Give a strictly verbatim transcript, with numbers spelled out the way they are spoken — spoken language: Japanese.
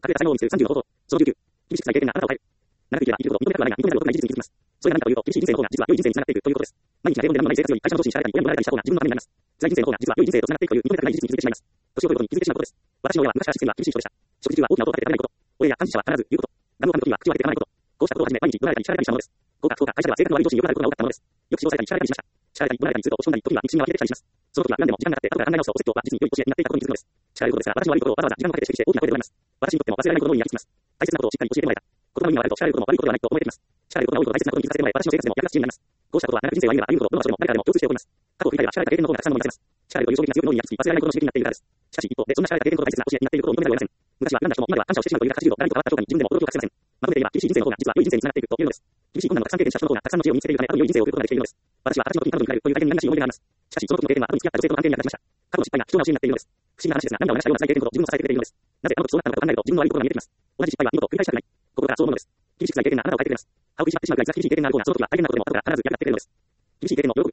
隠れた才能を見つさんじゅうの方法。そのじゅうきゅう。厳しくさえ経験があなたを変える。長く生きれば生きることを認めたくはないが、認められることがない事実に気づきます。それが何かというと、厳しい人生の方が実は良い人生につながっているということです。毎日が平凡で何もない生活より会社の上司に支払いたり、親にもらえたりした方が自分のためになります。辛い人生の方が実は良い人生とつながっているという認めたくない事実に気づいてしまいます。年を取ることに気づいてしまうことです。私の親は昔からシステムは厳しい人でした。食事中は大きな音を立てて食べないこと。親や監視者は必ず言うこと。暖房を噛むときは口を開けて噛まないこと。こうしたことをはじめ、毎日怒られたり叱られたりしたものです。合格不合格会社では性格の悪い上司によくなることが多かったものです。よく指導されたり叱られたりしました。叱られたり怒られたりすると落ち込んだり、時には憎しみが湧き出てきたりします。その時は何でも時間がかかって後から考え直すと、お説教は実に良い教えになっていたことに気づくのです。叱られることですから、私の悪いことをわざわざ時間をかけて指摘して大きな声で怒られます。私にとっても忘れられないことのように焼き付きます。大切なことをしっかり教えてもらえた。言葉の意味があると叱られることも悪いことではないと思えてきます。叱られることが多いこと大切なことに気づかせてもらえ、私の生活でも役立つ知恵になります。こうしたことは長く人生を歩めば歩むほど、どの場所でも誰からでも共通して起こります。過去を振り返れば叱られた経験の方がたくさんのものになせます。叱られるという衝撃が強いものに焼き付き、忘れられないことの刺激になっているからです。しかし一方で、そんな叱られた経験のことが大切な教えになっていることを認めざるを得ません。昔は恨んだ人も今では感謝をしてしまうというひゃくはちじゅうど誰にと変わった状態に自分でも驚きを隠せません。まとめて言えば、厳しい人生の方が実は良い人生につながっているというのです。厳しい困難をたくさん経験した人の方がたくさんの知恵を身につけているため、多分良い人生を送ることができているのです。私は二十歳の時に彼女に比べるという体験に何らしい思い出があります。しかし、その時の経験は後に付き合った女性との関係に役立ちました。過去の失敗が貴重な教えになっているのです。不思議な話ですが、涙を流したような辛い経験ほど自分を支えてくれているのです。なぜあの時そうなったのかと考えると自分の悪いところが見えてきます。同じ失敗は二度と繰り返したくない。心からそう思うのです。厳しく辛い経験があなたを変えてくれます。歯を食いしばってしまうぐらい辛い厳しい経験がある方が、その時は大変なことでも後から必ず役立ってくれるのです。厳しい経験の喜び